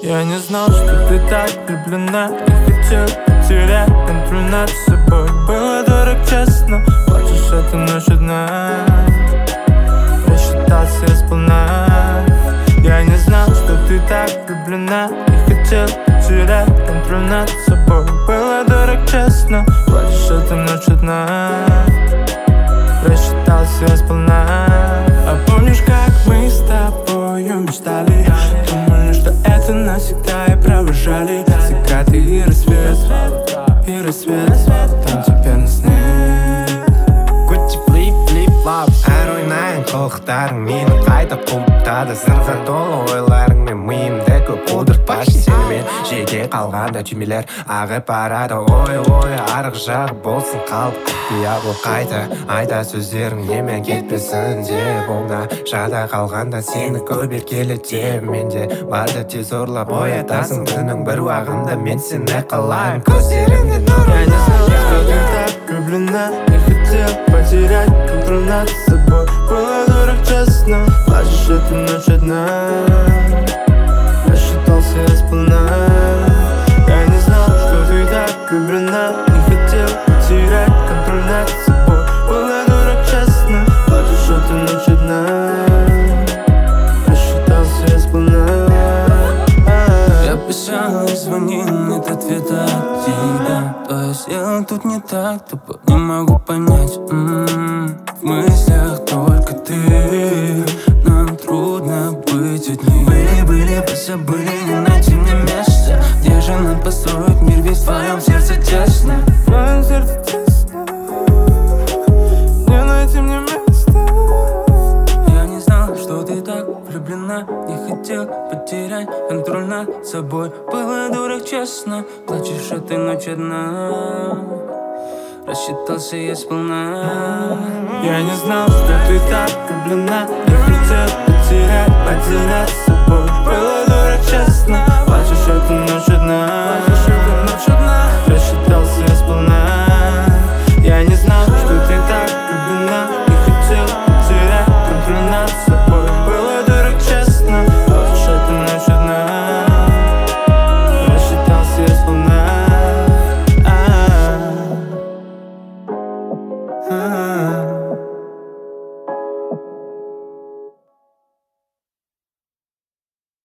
Я не знал, что ты так влюблена, и хотел потерять контроль над собой. Было дорог, честно, плачешь эту ночь одна. Рассчитался я сполна. Я не знал, что ты так влюблена, и хотел потерять контроль над собой. Было дорог, честно, плачешь эту ночь одна. Рассчитался я сполна. А помнишь, как мы с тобою мечтали? Думали, что это навсегда, и провожали закаты и рассвет, и рассвет. Там теперь нас нет. Gucci flip-flip-flop Әр ойнайын қылықтарың мені қайта құлыптады. Сырға толы ойларыңмен миымда көп қудыртпашы. Сенімен жеке қалғанда түймелер ағып барады. Ой, арғы жағы болсын қалып кетпей бұл қайта. Айта сөздерің немен кетпесін деп оңда. Жада қалғанда сені көрбер келеді. Менде барды тез ұрлап оятасың күнің бір уағында. Мен сені қалайын көздеріңде нұр. Я не знал, что ты так влюблена, и хотел потерять контроль над собой. Было дорог, честно, плачешь эту ночь одна. Рассчитался я сполна. Я не знал, что ты так влюблена, и хотел потерять контроль над собой. Было дорог, честно, плачешь эту ночь одна. Рассчитался я сполна. Я писал и звонил, нет ответа от тебя. То я сделал тут не так, тупо не могу понять. В мыслях только ты, нам трудно быть одни. Были, позабыли, не найти мне место. Где же нам построить мир, ведь в твоем сердце тесно. В твоем сердце тесно, не найти мне места. Я не знал, что ты так влюблена, не хотел потерять контроль над собой. Было дурак, честно, плачешь этой ночь одна. Рассчитался я сполна. Я не знал, что ты так влюблена, не хотел потерять один над собой. Было дурак, честно,